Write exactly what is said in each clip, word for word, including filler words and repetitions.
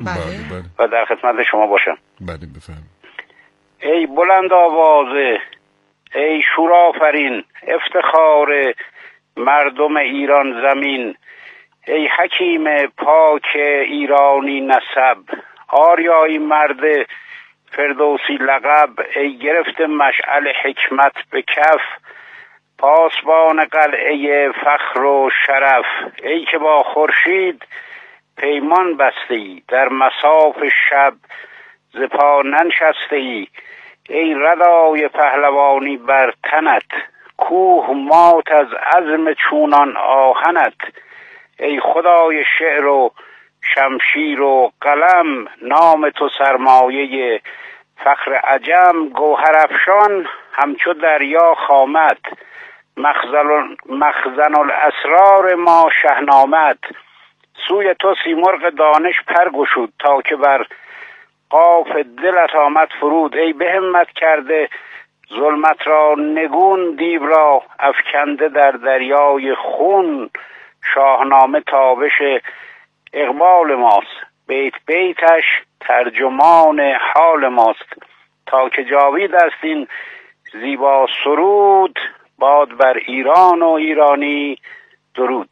بله. و در خدمت شما باشم. بله بفهم. ای بلند آوازه، ای شورآفرین، افتخار مردم ایران زمین، ای حکیم پاک ایرانی نسب، آریایی مرد فردوسی لقب، ای گرفت مشعل حکمت به کف، پاسبان قلعه فخر و شرف، ای که با خورشید پیمان بسته ای، در مصاف شب ز پا ننشسته ای، ای ردای پهلوانی بر تنت، کوه مات از عزم چونان آهنت، ای خدای شعر و شمشیر و قلم، نام تو سرمایه فخر عجم، گوهر افشان همچو دریا خامت، مخزن مخزن الاسرار ما شهنامت، سوی تو سیمرغ دانش پر گشود، تا که بر قاف دلت آمد فرود، ای به همت کرده ظلمت را نگون، دیو را افکنده در دریای خون، شاهنامه تابش اقبال ماست، بیت بیتش ترجمان حال ماست، تا که جاوید است این زیبا سرود، باد بر ایران و ایرانی درود.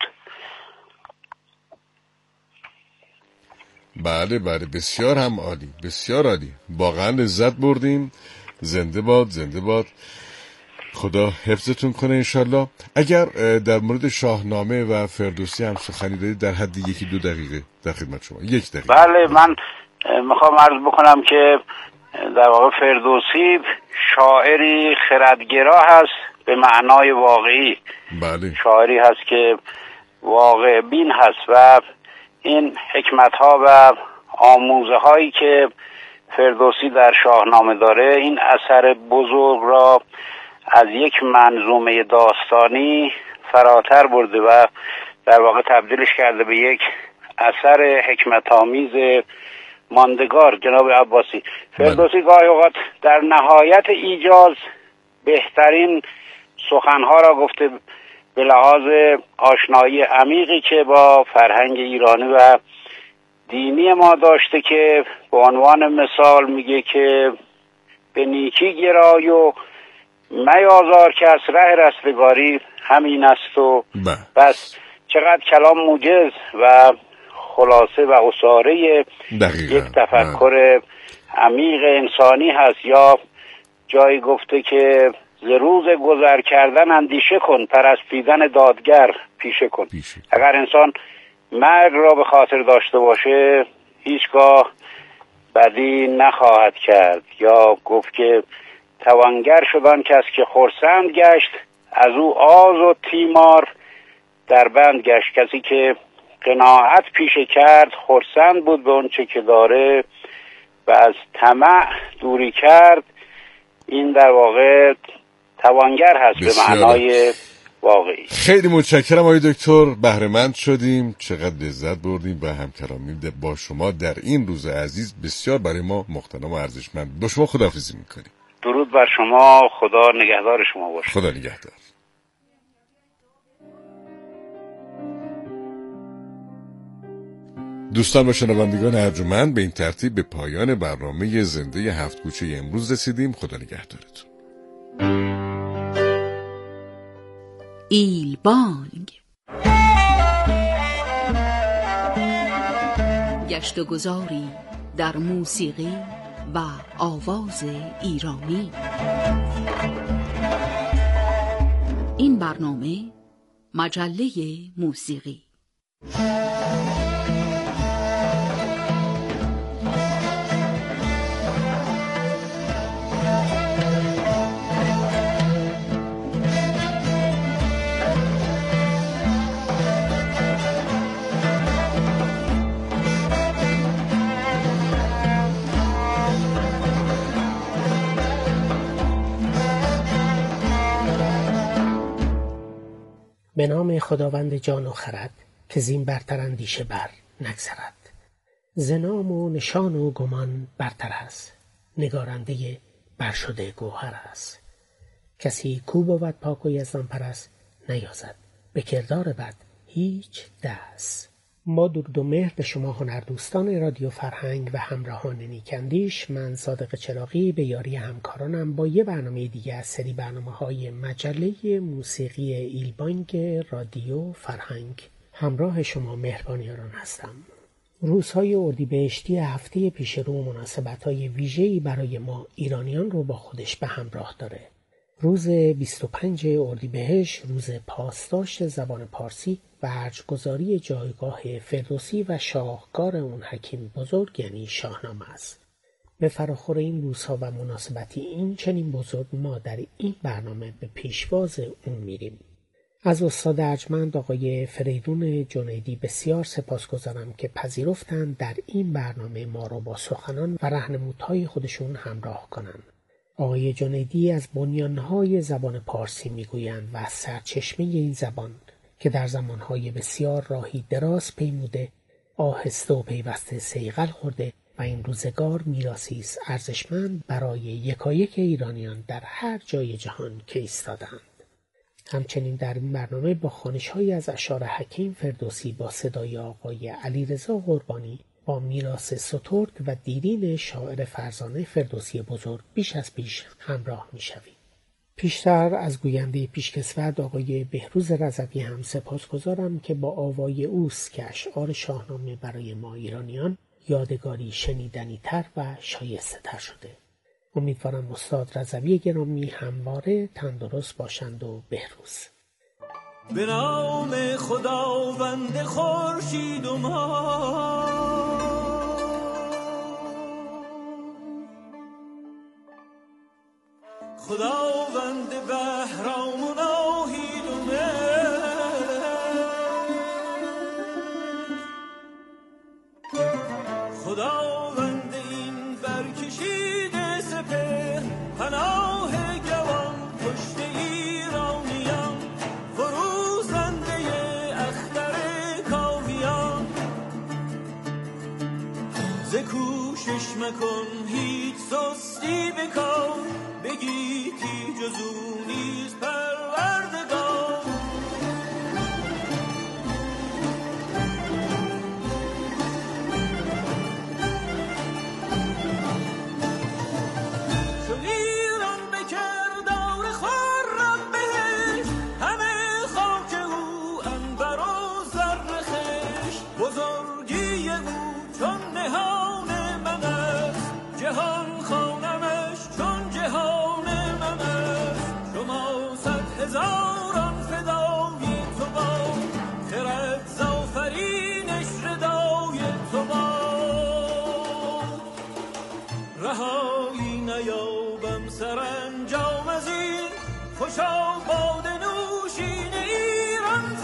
بله بله بسیار هم عالی، بسیار عالی، واقعا لذت بردیم. زنده باد، زنده باد، خدا حفظتون کنه انشالله. اگر در مورد شاهنامه و فردوسی هم سخنی دارید در حد یکی دو دقیقه در خدمت شما. یک دقیقه. بله، من میخوام عرض بکنم که در واقع فردوسی شاعری خردگرا هست به معنای واقعی. بله. شاعری هست که واقع بین هست و این حکمت ها و آموزه هایی که فردوسی در شاهنامه داره، این اثر بزرگ را از یک منظومه داستانی فراتر برده و در واقع تبدیلش کرده به یک اثر حکمت آمیز ماندگار. جناب عباسی، فردوسی گاهی اوقات در نهایت ایجاز بهترین سخنها را گفته به لحاظ آشنایی عمیقی که با فرهنگ ایرانی و دینی ما داشته، که به عنوان مثال میگه که به نیکی گرای و میازار کس، ره رستگاری همین است و بس. چقدر کلام موجز و خلاصه و اصاره یک تفکر عمیق انسانی هست. یا جایی گفته که ز روز گذر کردن اندیشه کن، پرستیدن دادگر پیشه کن. پیشه. اگر انسان مرگ را به خاطر داشته باشه هیچگاه بدی نخواهد کرد. یا گفت که توانگر شدن کس که خرسند گشت، از او آز و تیمار در بند گشت. کسی که قناعت پیشه کرد خرسند بود به اون چه که داره و از طمع دوری کرد، این در واقع توانگر هست به معنای واقعی. خیلی متشکرم آقای دکتر، بهره مند شدیم، چقدر لذت بردیم و همکلامی با شما در این روز عزیز بسیار برای ما مختنم و ارزشمند. با شما خداحافظی میکنیم. درود بر شما، خدا نگهدار شما باشه. خدا نگهدار. دوستان و شنوندگان ارجمند، به این ترتیب به پایان برنامه زنده هفت کوچه امروز رسیدیم. خدا نگهدارتون. ایل بانگ، گشت و گذاری در موسیقی و آواز ایرانی. این برنامه مجله موسیقی به نام خداوند جان و خرد که زین برتر اندیشه بر نگذرد. ز نام و نشان و گمان برتر است، نگارنده برشده گوهر است. کسی کو بود پاک و یزدان پرست، نیازد به کردار بد هیچ دست. با درود و مهر به شما هنردوستان رادیو فرهنگ و همراهان نیکندیش، من صادق چراغی به یاری همکارانم با یه برنامه دیگه از سری برنامه‌های مجله موسیقی ایلبانگ رادیو فرهنگ همراه شما مهربانیاران هستم. روزهای اردیبهشتی هفته پیش رو مناسبت‌های ویژه‌ای برای ما ایرانیان رو با خودش به همراه داره. روز بیست و پنج اردیبهشت روز پاسداشت زبان پارسی و ارج‌گذاری جایگاه فردوسی و شاهکار اون حکیم بزرگ یعنی شاهنامه است. به فراخور این روزها و مناسبتی این چنین بزرگ ما در این برنامه به پیشواز اون میریم. از استاد ارجمند آقای فریدون جنیدی بسیار سپاسگزارم که پذیرفتند در این برنامه ما رو با سخنان و راهنمودهای خودشون همراه کنند. آقای جنیدی از بنیانهای زبان پارسی میگویند و از سرچشمه این زبان که در زمانهای بسیار راهی دراز پیموده، آهسته و پیوسته صیقل خورده و این روزگار میراثی است ارزشمند برای یکایک ایرانیان در هر جای جهان که ایستادند. همچنین در این برنامه با خوانش‌هایی از اشعار حکیم فردوسی با صدای آقای علیرضا قربانی با میراث سترگ و دیرین شاعر فرزانه فردوسی بزرگ بیش از پیش همراه می‌شویم. پیشتر از گوینده پیشکسوت آقای بهروز رضوی هم سپاسگزارم که با آوای اوست که اشعار شاهنامه برای ما ایرانیان یادگاری شنیدنی تر و شایسته تر شده. امیدوارم استاد رضوی گرامی همواره تندرست باشند و بهروز. به نام خداوند خورشید و ماه، خداوند بهرام و ناهید و مهر، خداوند این برکشیده سپهر، پناه جوان پشت ایرانیان، فروزنده اختر کاویان. ز کوشش مکن هیچ سستی بکار، بگی کی جزو نیز پروردگار. چون ایران به کردار خرم بهش، همه خاک او عنبر و زر خوش. بزرگی او چون نهان من است، جهان خوانمش چون جهان من است. شما صد هزاران فدای تو با، خرد زآفرینش ردای تو با. رهایی نیابم سرانجام از این، خوشا باد نوشین ایران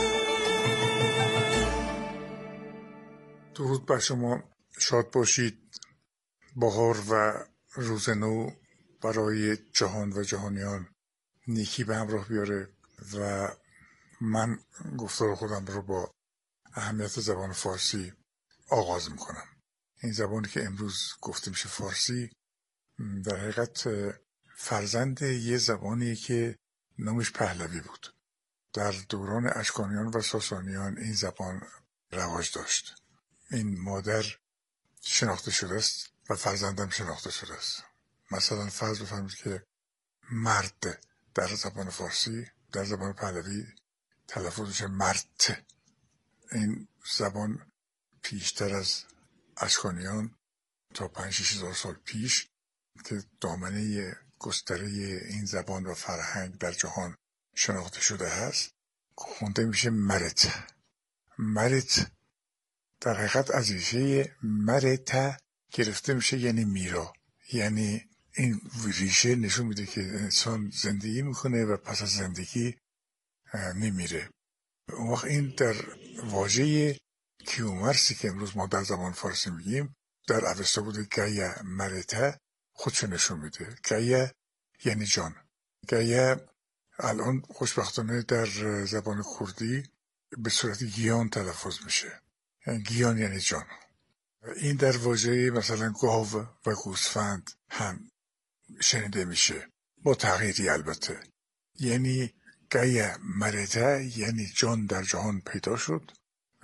زمین. درود بر شما، شاد باشید. بهار و روز نو برای جهان و جهانیان نیکی به همراه بیاره و من گفتار خودم رو با اهمیت زبان فارسی آغاز میکنم. این زبانی که امروز گفته میشه فارسی، در حقیقت فرزند یه زبانی که نامش پهلوی بود. در دوران اشکانیان و ساسانیان این زبان رواج داشت. این مادر شناخته شده است و فرزندم شناخته شده است. مثلا فرض بفرمایید که مرد در زبان فارسی، در زبان پهلوی تلفظش مرد. این زبان پیشتر از اشکانیان تا پنج شش هزار سال پیش که دامنه گستره این زبان و فرهنگ در جهان شناخته شده هست، خونده میشه مرت. مرت در حقیقت از ریشه مرت گرفته میشه، یعنی میرا. یعنی این ریشه نشون میده که انسان زندگی میکنه و پس از زندگی میمیره. اون وقت این در واژه کیومرثی که امروز ما در زبان فارسی میگیم در اوستا بوده. گیا مرته خودشو نشون میده. گیا یعنی جان. گیا الان خوشبختانه در زبان کردی به صورت گیان تلفظ میشه. یعنی گیان یعنی جان. این در واژه مثلا گاو و گوسفند هم شنیده میشه، با تغییری البته. یعنی گیا مرته یعنی جان در جهان پیدا شد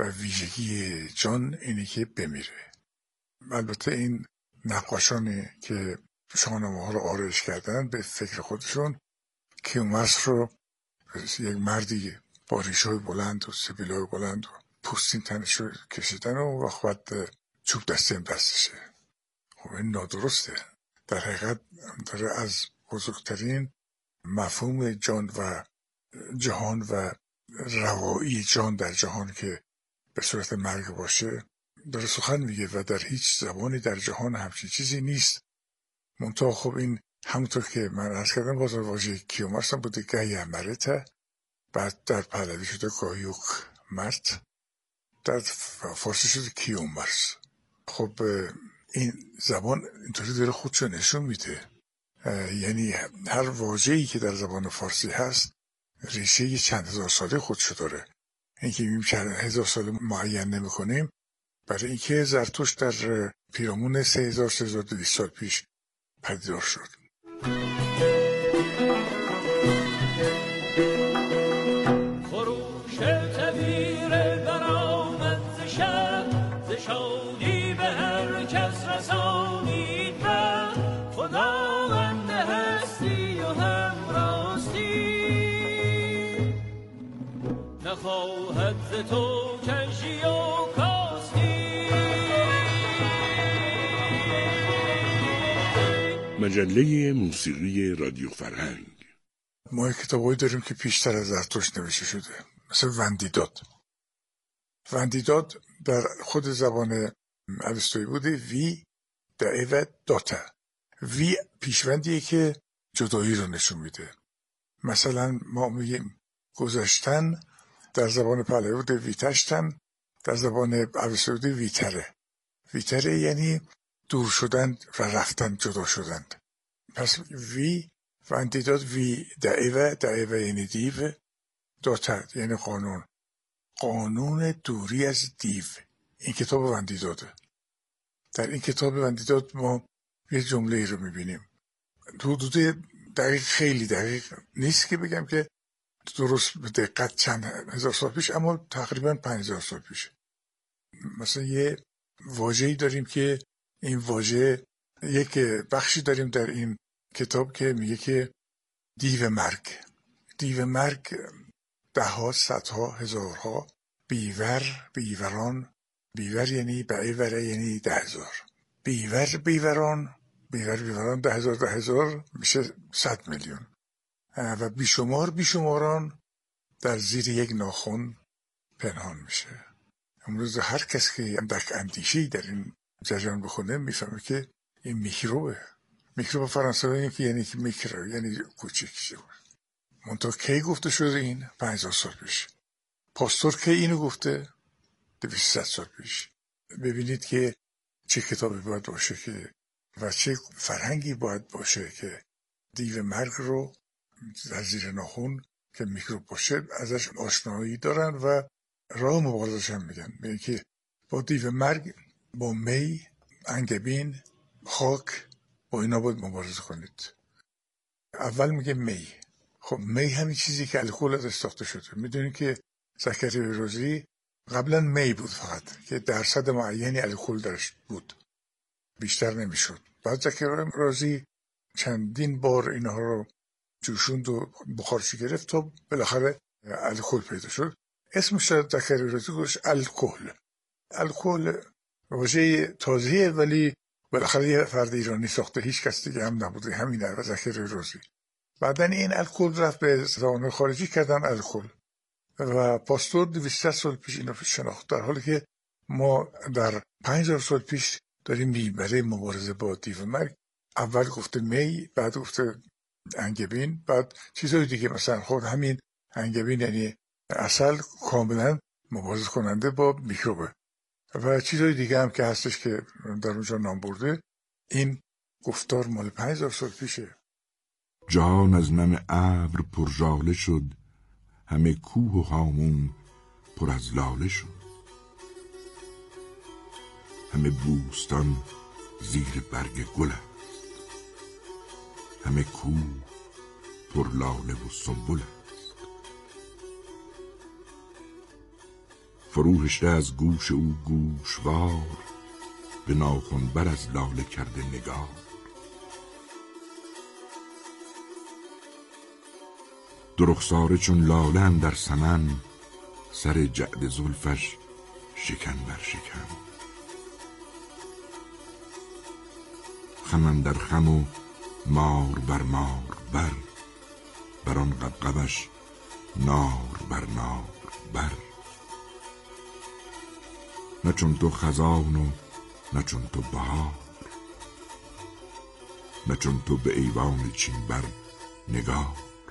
و ویژگی جان اینه که بمیره. البته این نقاشانی که شاهنامه ها رو آرایش کردن به فکر خودشون کیومرث رو یک مردی با ریش‌های بلند و سبیل‌های بلند و پوستین تنش رو کشیدن و وقت چوب دستی هم دستشه. خب این نادرسته. در حقیقت داره از بزرگترین مفهوم جان و جهان و روایی جان در جهان که به صورت مرگ باشه داره سخن میگه و در هیچ زبانی در جهان همچین چیزی نیست. منتها خب این همونطور که من عرض کردم باز واژه کیومرث هم بوده گهی مرته، بعد در پهلوی شده گایوک مرت، در فارسی شده کیومرث. خب این زبان اینطوری داره خودشو نشون میده، یعنی هر واژه‌ای که در زبان فارسی هست ریشه چند هزار ساله خودشو داره. اینکه میگیم چند هزار ساله معین نمی‌کنیم برای اینکه زرتشت در پیرامون سه هزار سه هزار و دویست سال پیش پدیدار شد. خروش تبیر برآمد ز شب، ز شادی به هر کس رسانید و خداوند هستی و هم راستی نخواهد ز تو کژی و مجله موسیقی رادیو فرهنگ. ما کتابایی داریم که پیشتر از زرتشت نوشته شده، مثل وندیداد. وندیداد در خود زبان اوستایی بوده وی دعیو داتا. وی پیشوندیه که جدایی رو نشون میده. مثلا ما میگیم گذشتن، در زبان پهلوی بوده ویتشتن، در زبان اوستایی بوده ویتره. ویتره یعنی دور شدن و رفتن، جدا شدن. پس وی وندیداد وی دعیوه، دعیوه یعنی دیو، داتا یعنی قانون، قانون دوری از دیو. این کتاب وندیداده. در این کتاب وندیداد ما یه جمله رو میبینیم، حدود دقیق خیلی دقیق نیست که بگم که درست به دقت چند هزار سال پیش، اما تقریبا پنج هزار سال پیش. مثلا یه واژه‌ای داریم که این واژه، یک بخشی داریم در این کتاب که میگه که دیو مرگ. دیو مرگ ده ها، صدها، هزارها، بیور، بیوران، بیور یعنی بعیوره یعنی ده هزار، بیور بیوران، بیور بیوران ده هزار ده هزار میشه صد میلیون و بیشمار بیشماران در زیر یک ناخن پنهان میشه. امروز هر کس که اندک اندیشه‌ای در این جریان بخونه میفهمه که این میکروبه. میکروب فرانسوی که یعنی که میکرو یعنی کوچیک. منتها کی گفته شده این؟ پنج هزار سال پیش. پاستور کی اینو گفته؟ دویست سال پیش. ببینید که چه کتابی باید باشه که و چه فرهنگی باید باشه که دیو مرگ رو در زیر ناخن که میکروب باشه ازش آشنایی دارن و راه مبارزش هم میگن. میگن که با دیو مرگ، با می، انگبین، خاک، با اینا باید مبارزه کنید. اول میگه می. خب می همین چیزی که الکل ازش ساخته شده. میدونید که زکریا رازی قبلا می بود فقط که درصد معینی الکل درش بود، بیشتر نمیشد. بعد زکریا رازی چندین بار اینها رو جوشوند و بخارشی گرفت تا بالاخره الکل پیدا شد. اسمش زکریا رازی گوش الکل. الکل واژه تازه‌ایه ولی بالاخره یه فرد ایرانی ساخته، هیچ کس دیگه هم نبوده، همینه و زکریا رازی. بعدن این الکل رفت به زبان خارجی کردن الکل و پاستور دویست سال پیش اینو شناخت، در حالی که ما در پنج هزار سال پیش داریم میبره مبارزه با دیو مرگ. اول گفته می، بعد گفته انگبین، بعد چیزهای دیگه، مثلا خود همین انگبین یعنی عسل کاملا مبارزه کننده با میکروبه و چیزهای دیگه هم که هستش که در اونجا نام برده. این گفتار مال پنج هزار سال پیشه. جهان از نم ابر پر ژاله شد، همه کوه و هامون پر از لاله شد، همه بوستان زیر برگ گل است، همه کوه پر لاله و سنبل است. فروهشته از گوش او گوشوار، به ناخن بر از لاله کرده نگار. درخساره چون لاله اندر سمن، سر جعد زلفش شکن بر شکن. خم اندر خم و مار بر مار بر، بر آن قبقبش نار بر نار بر. نه چون تو خزان و نه چون تو بهار، نه چون تو به ایوان چین بر نگار.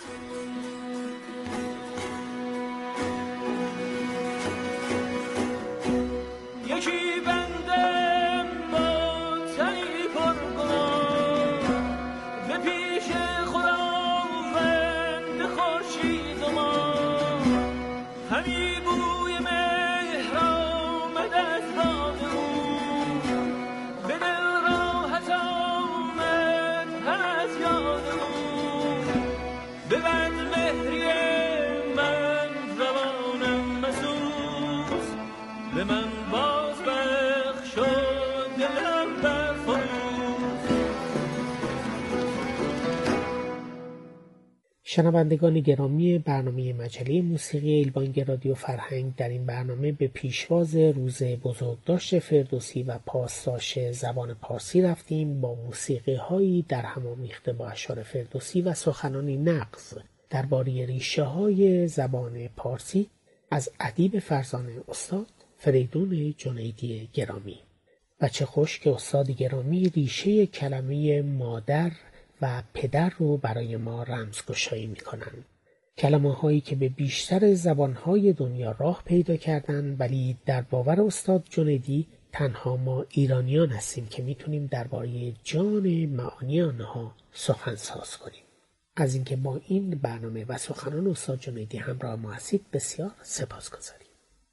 شنوندگان گرامی برنامه مجله موسیقی ایلبانگ رادیو فرهنگ، در این برنامه به پیشواز روز بزرگداشت فردوسی و پاسداشت زبان پارسی رفتیم با موسیقی هایی در هم آمیخته با اشعار فردوسی و سخنانی نغز درباره ریشه های زبان پارسی از ادیب فرزانه استاد فریدون جنیدی گرامی. و چه خوش که استاد گرامی ریشه کلمه مادر و پدر رو برای ما رمزگشایی میکنن. کلمه هایی که به بیشتر زبانهای دنیا راه پیدا کردن، ولی در باور استاد جنیدی تنها ما ایرانیان هستیم که میتونیم درباره جان معانی آنها سخن ساز کنیم. از اینکه با این برنامه و سخنان استاد جنیدی همراه ما هستید بسیار سپاسگزاریم.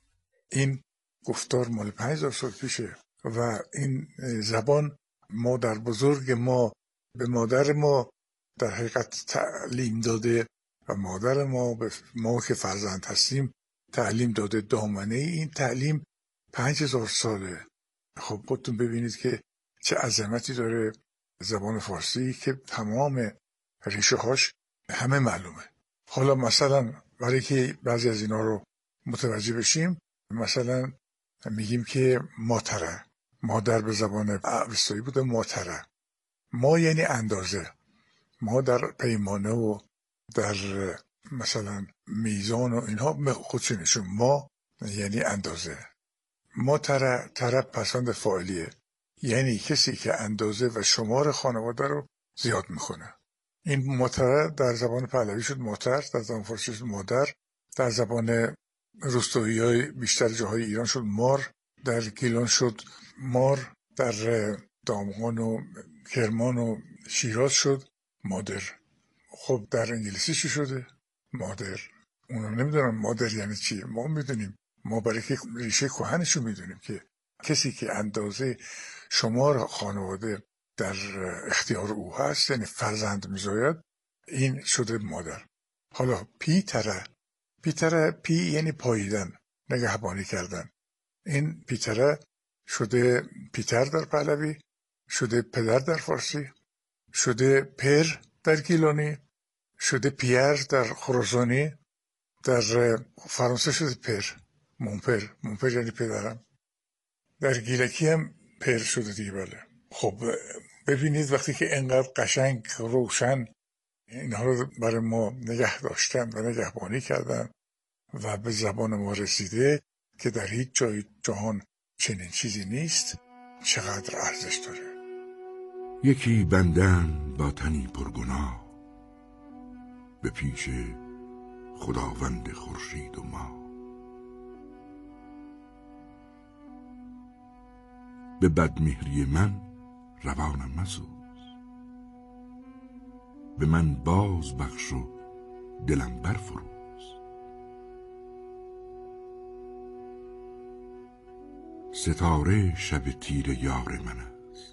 این گفتار مال پنج هزار سال پیشه و این زبان مادر بزرگ ما به مادر ما در حقیقت تعلیم داده و مادر ما به ما که فرزند هستیم تعلیم داده. دامنه این تعلیم پنج هزار ساله. خب خودتون ببینید که چه عظمتی داره زبان فارسی که تمام ریشه هاش همه معلومه. حالا مثلا برای که بعضی از اینا رو متوجه بشیم، مثلا میگیم که ماتره، مادر به زبان اوستایی بوده ماتره. ما یعنی اندازه. ما در پیمانه و در مثلا میزان و اینها خودشی نشون. ما یعنی اندازه. ما تره تره پسند فاعلیه، یعنی کسی که اندازه و شمار خانواده رو زیاد میکنه. این ماتره در زبان پهلوی شد ماتر، در زبان فارسی شد مادر، در زبان روستایی های بیشتر جاهای ایران شد مار، در گیلان شد مار، در دامغان و کرمان و شیراز شد مادر. خب در انگلیسی چی شده؟ مادر. اونا نمیدونن مادر یعنی چیه. ما میدونیم. ما برای که ریشه کهنشو میدونیم که کسی که اندازه شمار خانواده در اختیار او هست، یعنی فرزند میزاید، این شده مادر. حالا پی تره، پی تره، پی یعنی پاییدن، نگهبانی کردن. این پی تره شده پیتر در پهلوی، شده پدر در فارسی، شده پر در گیلانی، شده پیر در خراسانی، در فرانسه شده پر، مونپر، مونپر یعنی پدرم. در گیلکی هم پر شده دیگه. بله. خب ببینید وقتی که اینقدر قشنگ روشن اینها رو برای ما نگه داشتن و نگهبانی کردن و به زبان ما رسیده که در هیچ جای جهان چنین چیزی نیست، چقدر ارزش داره. یکی بندن با تنی پرگناه، به پیش خداوند خورشید و ما. به بدمهری من روانم مسوز، به من باز بخش و دلم برفروز. ستاره شب تیر یار من است،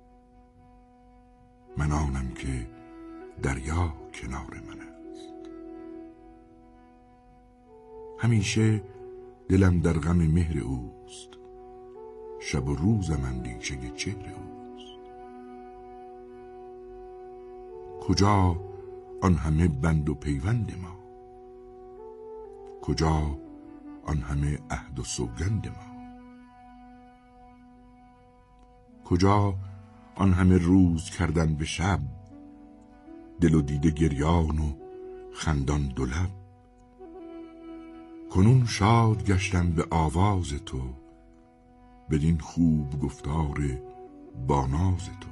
من آنم که دریا کنار من است. همیشه دلم در غم مهر اوست، شب و روزم اندیشه چهر اوست. کجا آن همه بند و پیوند ما، کجا آن همه عهد و سوگند ما، کجا آن همه روز کردن به شب، دل و دیده گریان و خندان دو لب. کنون شاد گشتم به آواز تو، بدین خوب گفتار با ناز تو.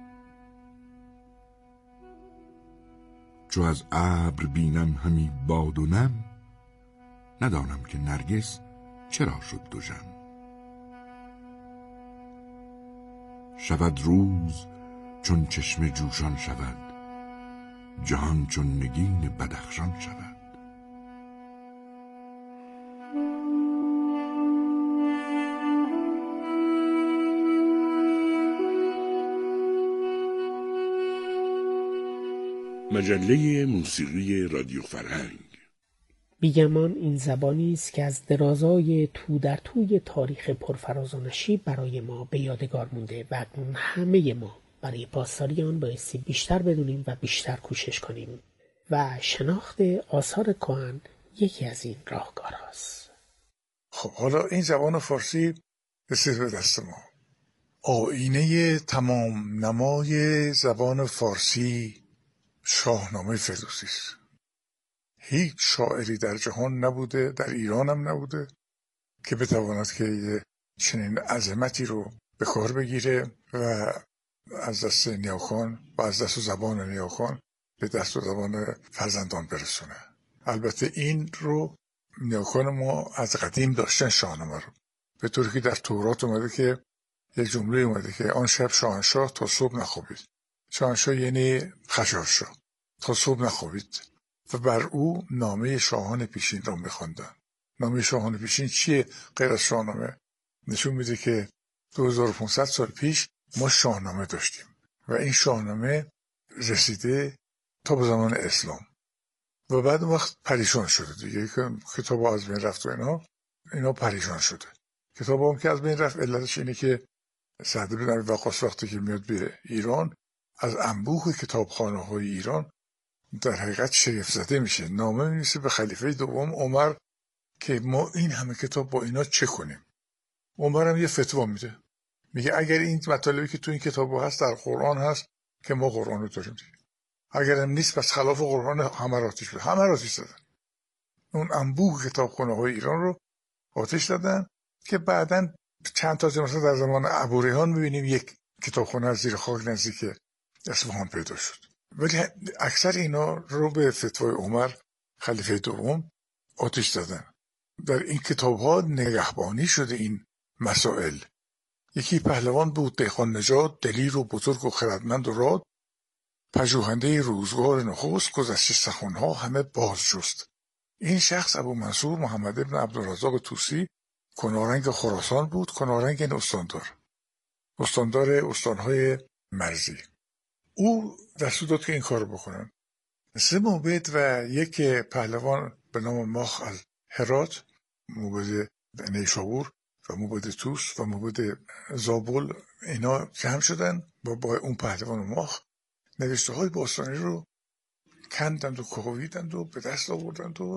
چو از ابر بینم همی باد و نم، ندانم که نرگس چرا شد دژم. شود روز چون چشم جوشان شود، جهان چون نگین بدخشان شود. مجله موسیقی رادیو فرهنگ. بیگمان این زبانی است که از درازای تو در توی تاریخ پرفراز و نشیب برای ما به یادگار مونده و اکنون همه ما برای پاسداری آن بایستی بیشتر بدونیم و بیشتر کوشش کنیم و شناخت آثار کهن یکی از این راهکارهاست. خب حالا این زبان فارسی رسید به دست ما. آینه تمام نمای زبان فارسی شاهنامه فردوسی است. هیچ شاعری در جهان نبوده، در ایران هم نبوده که بتواند که چنین عظمتی رو به کار بگیره و از دست نیاکان و از دست زبان نیاکان به دست و زبان فرزندان برسونه. البته این رو نیاکان ما از قدیم داشتن شاهنامه رو، به طوری که در تورات اومده که یک جمله اومده که آن شب شاهنشاه تا صبح نخوابید. شاهنشاه یعنی خشایارشاه، تا صبح نخوابید و بر او نامه شاهان پیشین را می‌خواندن. نامه شاهان پیشین چیه غیر از شاهنامه؟ نشون میده که دو هزار و پانصد سال پیش ما شاهنامه داشتیم و این شاهنامه رسیده تا به زمان اسلام و بعد وقت پریشان شده دیگه، که کتاب از بین رفت و اینا اینا پریشان شده. کتاب هم که از بین رفت علتش اینه که سعد بن ابی وقاص وقتی که میاد به ایران از انبوه کتابخانه های ایران در حقیقت شگفت زده میشه. نامه می‌نویسه به خلیفه دوم عمر که ما این همه کتاب با اینا چه کنیم. عمر هم یه فتوا میده، میگه اگر این مطالبی که تو این کتاب هست در قرآن هست که ما قرآن رو داریم دیگه، اگر هم نیست پس خلاف قرآن همه را آتیش بده. همه را آتیش دادن. اون انبوه کتابخانه های ایران رو آتیش دادن که بعداً چند تا مثلا در زمان ابوریحان میبینیم یک کتابخانه از زیر خاک نزدیک اصفهان پیدا شد. ولی اکثر اینا رو به فتوای عمر خلیفه دوم آتش دادن. در این کتاب ها نگهبانی شده این مسائل. یکی پهلوان بود دهقان نژاد، دلیر و بزرگ و خردمند و راد، پژوهنده روزگار نخست، گذشته سخنها همه باز جست. این شخص ابو منصور محمد ابن عبدالرزاق طوسی کنارنگ خراسان بود، کنارنگ این استاندار استاندار استانهای مرزی. او دستور داد که این کار بکنن. سه موبد و یک پهلوان به نام ماخ از هرات، موبد نیشابور و موبد توس و موبد زابل، اینا جمع شدن با, با اون پهلوان ماخ نوشته های باستانی رو کندند و کوبیدند و به دست آوردند و,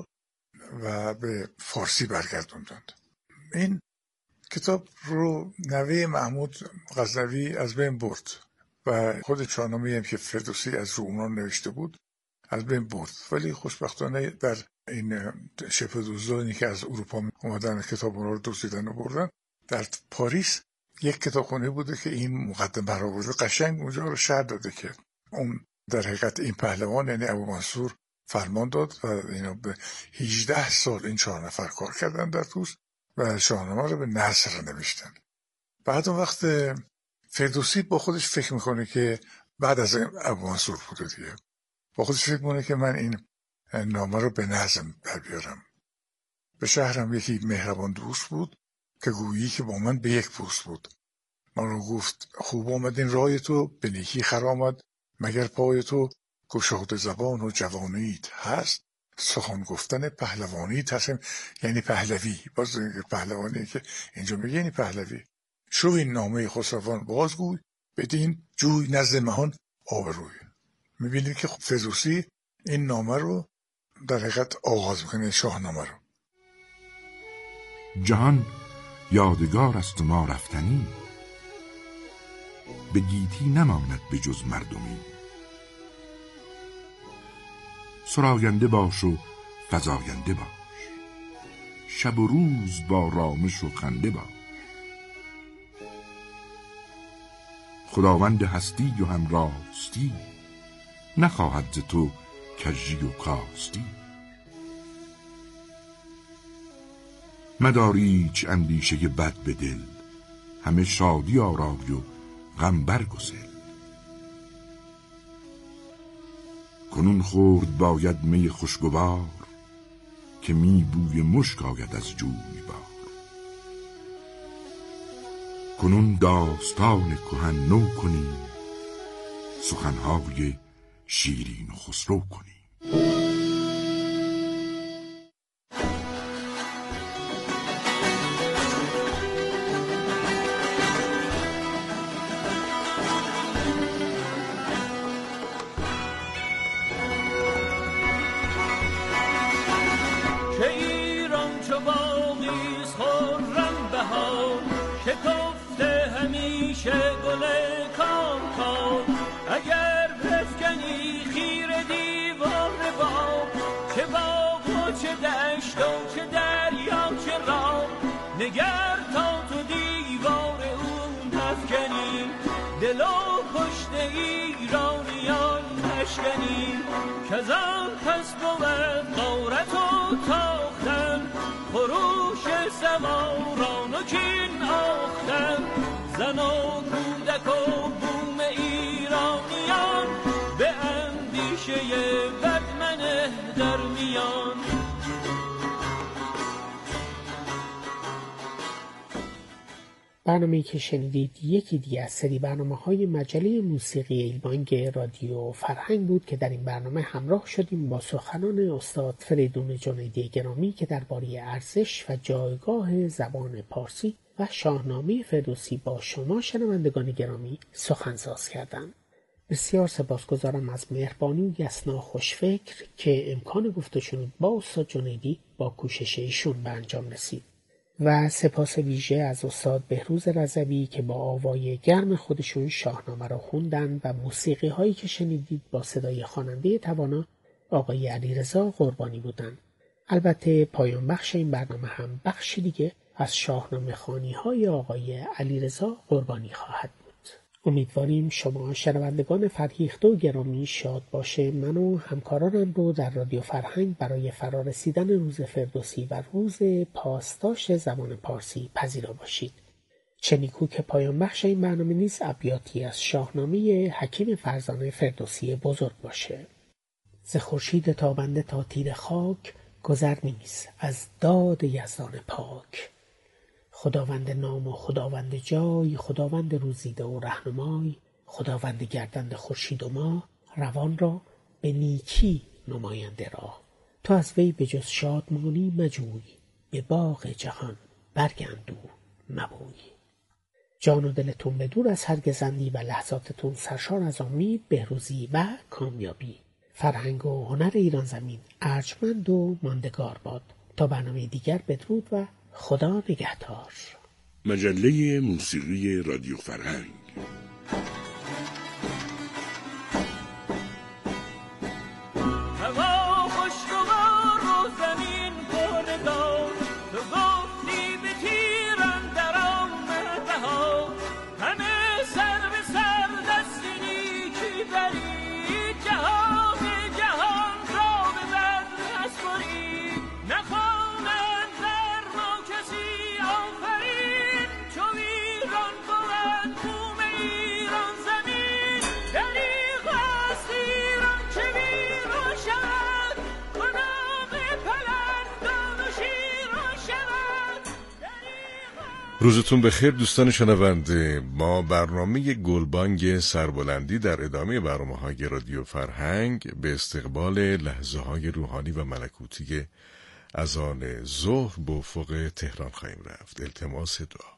و به فارسی برگردوندند. این کتاب رو نوه محمود غزنوی از بین برد و خود شاهنامه‌ای هم که فردوسی از رو اونا نوشته بود از بین برد. ولی خوشبختانه در این شبه دزدانی که از اروپا اومدن کتاب رو دزدیدن و بردن، در پاریس یک کتابخانه بوده که این مقدمه رو آورده، قشنگ اونجا رو شرح داده که اون در حقیقت این پهلوان یعنی ابو منصور فرمان داد و اینا به هجده سال این چهار نفر کار کردن در توس و شاهنامه رو به نثر نوشتن. بعد اون وقت فردوسی با خودش فکر میکنه که بعد از ابو منصور بوده دیگه، با خودش فکر میکنه که من این نامه رو به نظم در بیارم. به شهرم یکی مهربان دوست بود که گویی که با من به یک پوست بود. من رو گفت خوب آمد این رای تو، به نیکی خرامد مگر پای تو، گشاده زبان و جوانیت هست، سخن گفتن پهلوانی تصمیم، یعنی پهلوی. باز پهلوانی که اینجا میگه یعنی پهلوی. شو این نامه خسروان بازگوی، بدین جوی نزد مهان آبروی. میبینیم که فردوسی این نامه رو در حقیقت آغاز میکنه، شاهنامه رو. جهان یادگار است و ما رفتنی، به گیتی نماند به جز مردمی. سراینده باش و فزاینده باش، شب و روز با رامش و خنده باش. خداوند هستی و هم راستی، نخواهد ز تو کژی و کاستی. مدار هیچ اندیشه بد به دل، همه شادی آرای و غم برگسل. کنون خورد باید می خوشگوار، که می بوی مشک آید از جوی بار. کنون داستان کهن نو کنیم، سخنهای شیرین و خسرو کنیم. که ایران چو باغیست خرم بهار، شکفته همیشه گل کام کام. اگر بفکنی خیره دیوار باغ، چه باغ و چه دشت و چه دریا چه راه، نگر تا تو دیوار اون بفکنی، دل و پشت ایرانیان نشکنی. کز آن پس بود غارت و تاختن، خروش سواران و کین آختن. زن و کودک و بوم ایرانیان، به اندیشه بد منه در میان. برنامه‌ای که شنیدید یکی دیگه از سری برنامه‌های مجله موسیقی ایلبانگ رادیو فرهنگ بود که در این برنامه همراه شدیم با سخنان استاد فریدون جنیدی گرامی که درباره ارزش و جایگاه زبان پارسی و شاهنامه فردوسی با شما شنوندگان گرامی سخنساز کردند. بسیار سپاسگزارم از مهربانی و یسنا خوشفکر که امکان گفت و شنود با استاد جنیدی با کوشش ایشون به انجام رسید. و سپاس ویژه از استاد بهروز رضوی که با آوای گرم خودشون شاهنامه را خوندن و موسیقی هایی که شنیدید با صدای خواننده توانا آقای علیرضا قربانی بودند. البته پایان بخش این برنامه هم بخشی دیگه از شاهنامه خوانی های آقای علیرضا قربانی خواهد بود. امیدواریم شما شنوندگان فرهیخته و گرامی شاد باشه من و همکارانم رو در رادیو فرهنگ برای فرارسیدن روز فردوسی و روز پاسداشت زبان پارسی پذیرا باشید. چه نیکو که پایان بخش این برنامه نیز ابیاتی از شاهنامه حکیم فرزانه فردوسی بزرگ باشه. ز خورشید تابنده تا تیر خاک، گذر نیست از داد یزدان پاک. خداوند نام و خداوند جای، خداوند روزیده و رهنمای. خداوند گردنده خورشید و ماه، روان را به نیکی نماینده راه. تو از وی به جز شادمانی مجوی، به باغ جهان برگندو مبوی. جان و دلتون به دور از هر گزندی و لحظاتتون سرشار از امید، بهروزی و کامیابی. فرهنگ و هنر ایران زمین ارجمند و ماندگار باد. تا برنامه دیگر بدرود و خدا نگهدار. مجله موسیقی رادیو فرهنگ. آفرین چو ایران بود بوم ایران روزتون بخیر دوستان شنونده. ما برنامه گلبانگ سربلندی در ادامه برنامه‌های رادیو فرهنگ به استقبال لحظه های روحانی و ملکوتی از آن ظهر به افق تهران خواهیم رفت. التماس دعا.